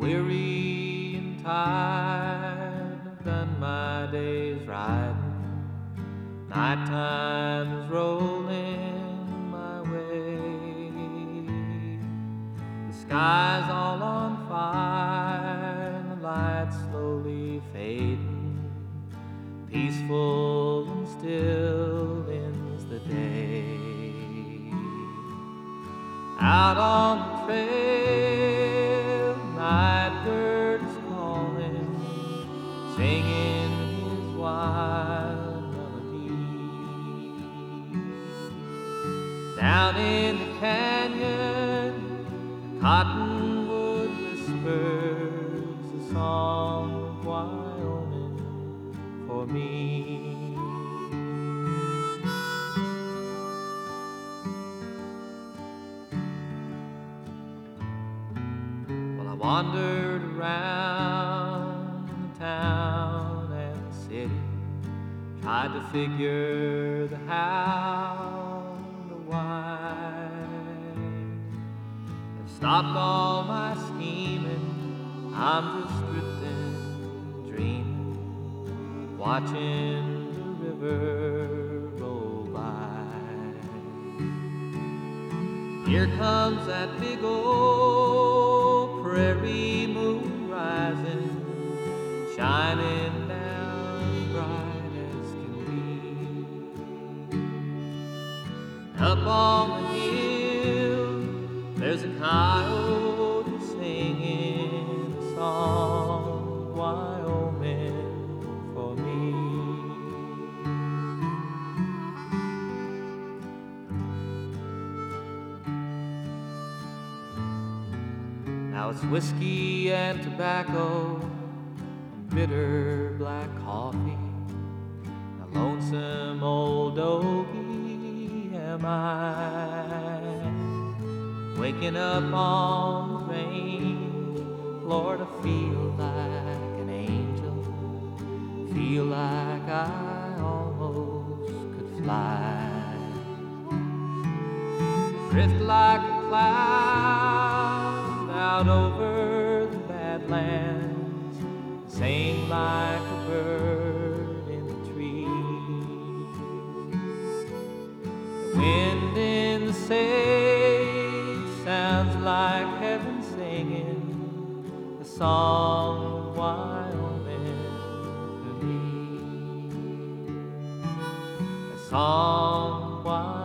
weary and tired, I've done my day's riding. Nighttime is rolling my way. The sky's all on fire, and the lights slowly fading. Peaceful and still ends the day. Out on the trail, night bird is calling, singing his wild melody. Down in the canyon, the cottonwood whispers a song of Wyoming for me. Well, I wandered around the town and the city, tried to figure the how, the why. I've stopped all my scheming, I'm just drifting, dreaming, watching the river roll by. Here comes that big old prairie moon rising, shining down bright as can be. Up on the hill, there's a coyote singing a song of Wyoming for me. Now it's whiskey and tobacco and bitter black coffee. A lonesome old doggie am I, waking up on the range. Lord, I feel like an angel, feel like I almost could fly. Drift like a cloud out over the badlands, sing like a bird in the trees. The wind in the sage sounds like heaven singing the song of Wyoming to me, a song of Wyoming.